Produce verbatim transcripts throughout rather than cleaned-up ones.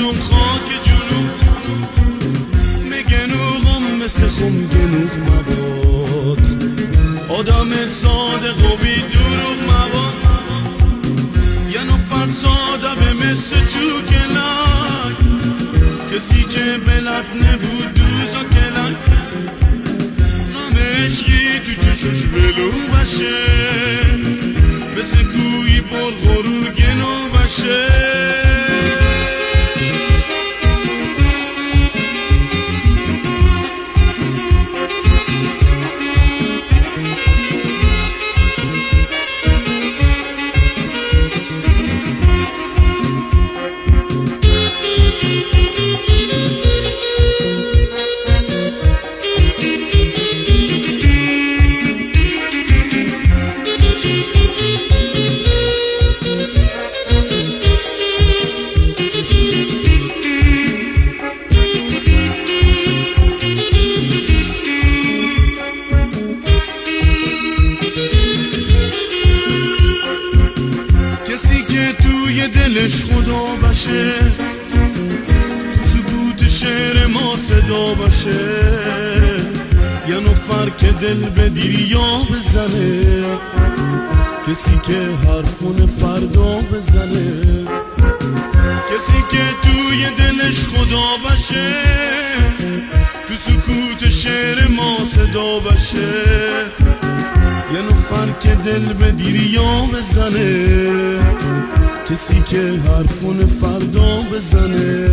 چون خاک جنوب مگنوغم مثل خم گنوغ مباد آدم صادق و بی دروغ مباد یه نفر ساده به مثل چوکلک کسی که بلد نبود دوز و کلک غم عشقی تو چشش بلو بشه مثل کوی پر غرور گنو بشه دلش خدا باشه تو سکوت شعر ما صدا باشه یه نفر که دل به دریا بزنه کسی که حرفون فردا بزنه کسی که توی دلش خدا باشه تو سکوت شعر ما صدا باشه یه نفر که دل به دریا بزنه کسی که حرفون فردا بزنه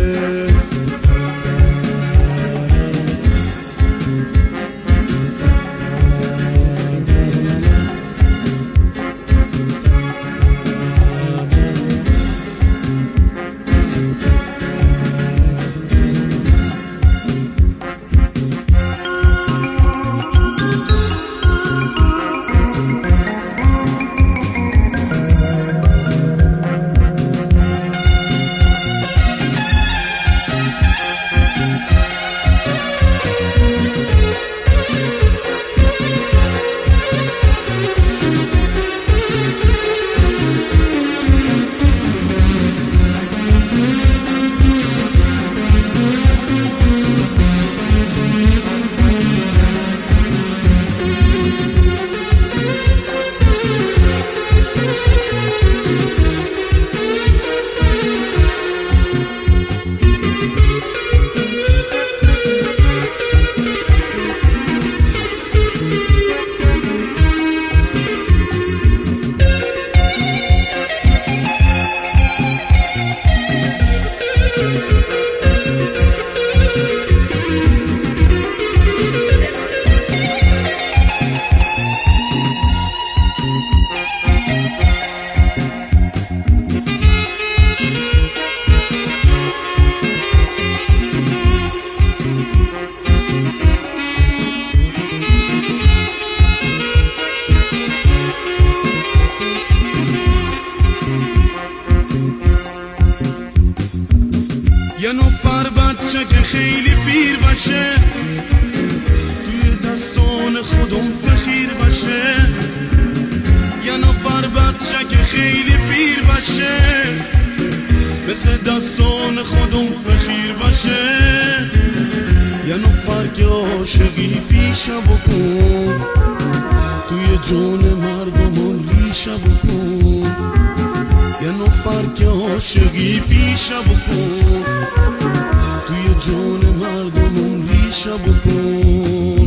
یه نفر بچه که خیلی پیر باشه توی دستان خودم فخیر باشه یه نفر بچه که خیلی پیر باشه مثل دستان خودم فخیر باشه یه نفر که عاشقی پیشه بکن توی جون مردمون ریشه بکن یه نفر که عاشقی پیشه بکن توی جون مردمون ریشه بکن